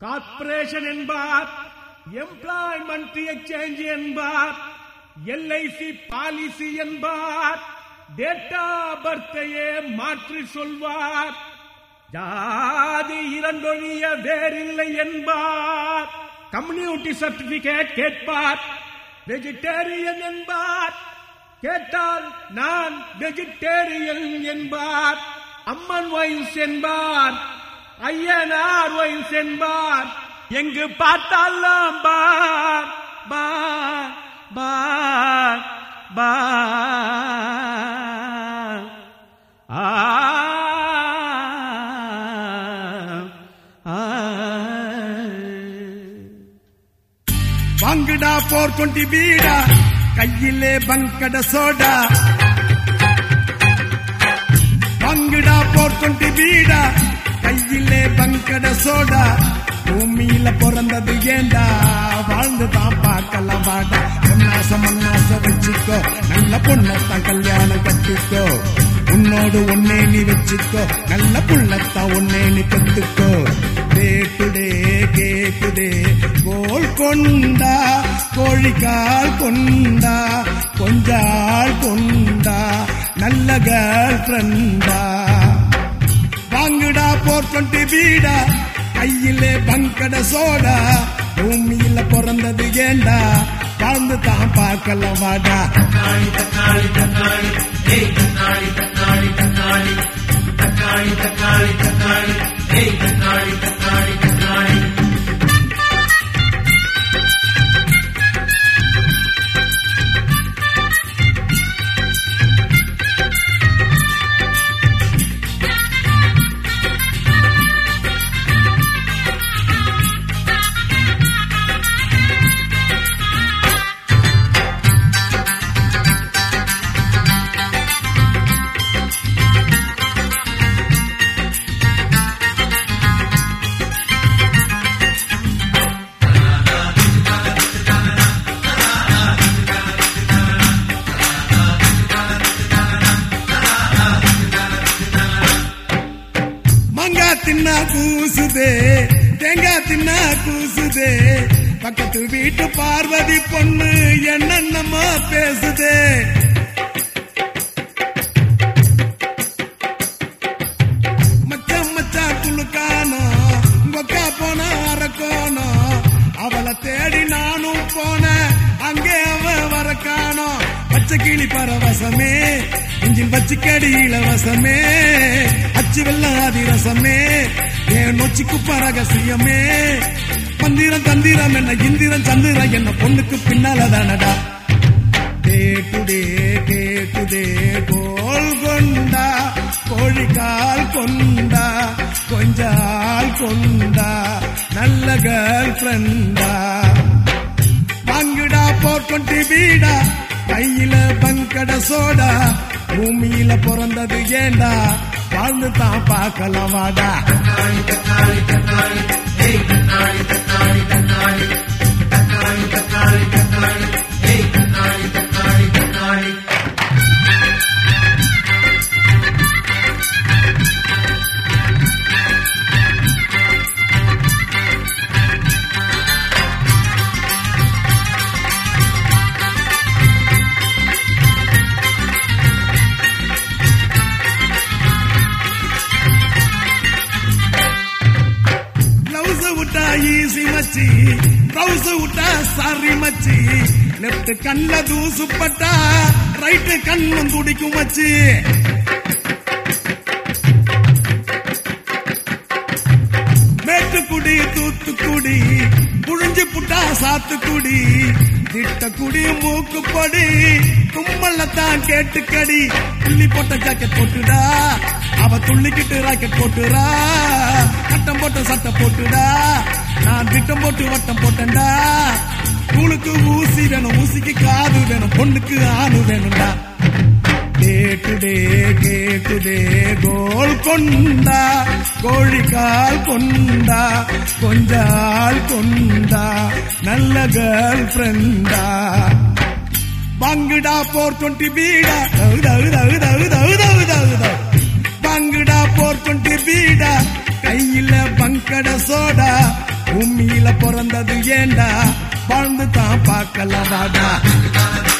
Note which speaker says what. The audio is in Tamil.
Speaker 1: கார்ப்பரேஷன் என்பார், எம்ப்ளாய்மெண்ட் எக்ஸ்சேஞ்ச் என்பார், எல்ஐசி பாலிசி என்பார், டேட்டா பர்த்தையே மாற்றி சொல்வார், ஜாதி இரண்டொழிய வேறில்லை என்பார், கம்யூனிட்டி சர்டிபிகேட் கேட்பார், வெஜிடேரியன் என்பார், கேட்டால் நான் வெஜிடேரியன் என்பார், அம்மன் வயசு என்பார், ஐயனார் வயசு என்பார், எங்கு பார்த்தாலும் பார் பார் பார் பார் ஆ
Speaker 2: வாங்குடா 420 பீடா, கையிலே பங்கட சோடா. வாங்குடா 420 பீடா, கையிலே பங்கட சோடா. பூமியில பிறந்தது ஏண்டா, வாழ்ந்து தான் பார்க்கலாம் வாடா. பொன்னாச மண்ணாச வச்சுக்கோ, நல்ல பொண்ணத்தான் கல்யாணம் கட்டிக்கோ. உன்னோடு ஒன்னே நீ வச்சுக்கோ, நல்ல புள்ளத்தான் ஒன்னே நீ பெத்துக்கோ. கேக்குதே கேக்குதே கோல் கொண்டா, கோழிக்கால் கொண்டா, கொஞ்சாள் கொண்டா, நல்ல கேர்ள் ஃப்ரெண்டா. வாங்குடா 420 பீடா, கையிலே பங்கட சோடா. பூமியில பிறந்தது ஏண்டா, வாழ்ந்து தான் பார்க்கலாம் வாடா.
Speaker 3: தக்காளி தக்காளி தக்காளி ஏய் தக்காளி தக்காளி தக்காளி தக்காளி தக்காளி தக்காளி ஏய் தக்காளி தக்காளி தக்காளி.
Speaker 2: தின்னா கூசுதே, தேங்காய் தின்னா கூசுதே. பக்கத்து வீட்டு பார்வதி பொண்ணு என்னென்னமா பேசுதே. மச்சான் மச்சான் குளுக்கானோ, கொக்கா போன அரக்கோனோ. அவளை தேடி நானும் போன, அங்கே அவ வரக்கானோ. பச்சை கிளி பரவசமே, இஞ்சின் பச்சைக்கடி இலவசமே. அச்சு வெள்ளம் அதிரசமே, என் நொச்சிக்கு பரகசியமே. மந்திரம் தந்திரம் என்ன, இந்திரம் சந்திரம் என்ன, பொண்ணுக்கு பின்னால தானடா. கேக்குதே கேக்குதே கோல் கொண்டா, கோழிக்கால் கொண்டா, கொஞ்சால் கொண்டா, நல்ல கேர்ள் ஃப்ரெண்டா. வாங்குடா 420 பீடா, கையில பங்கட சோடா. பூமியில பிறந்தது ஏண்டா, வாழ்ந்து தான் பார்க்கலாம் வாடா.
Speaker 3: தக்காளி தக்காளி தக்காளி ஏய் தக்காளி தக்காளி தக்காளி தக்காளி தக்காளி தக்காளி ஏய் தக்காளி தக்காளி தக்காளி.
Speaker 2: ஈசி மச்சி, ப்ரௌஸ் விட்டா சாரி மச்சி. லெப்ட் கண்ல தூசு பட்டா, ரைட் கண்ணும் துடிக்கும் மச்சி. மேட்டுக்குடி தூத்துக்குடி, புழிஞ்சு புட்டா சாத்துக்குடி. திட்டக்குடி மூக்குப்படி, தும்மல்லத்தான் கேட்டுக்கடி. துள்ளி போட்ட ஜாக்கெட் போட்டுடா, அவ துள்ளிக்கிட்டு ராக்கெட் போட்டுடா. கட்டம் போட்ட சட்டை போட்டுடா, நான் திட்டம் போட்டு வட்டம் போட்டேன்டா. கூழுக்கு ஊசி வேணும், ஊசிக்கு காது வேணும், பொண்ணுக்கு ஆணு வேணும்டா. கேக்குதே கேக்குதே கோல் கொண்டா, கோழிக்கால் கொண்டா, கொஞ்சால் கொண்டா, நல்ல கேர்ள் ஃப்ரெண்டா. வாங்குடா 420 பீடா, வாங்குடா 420 பீடா, கையில பங்கட சோடா. பிறந்தது ஏண்டா வாழ்ந்து தான் பார்க்கலாம் வாடா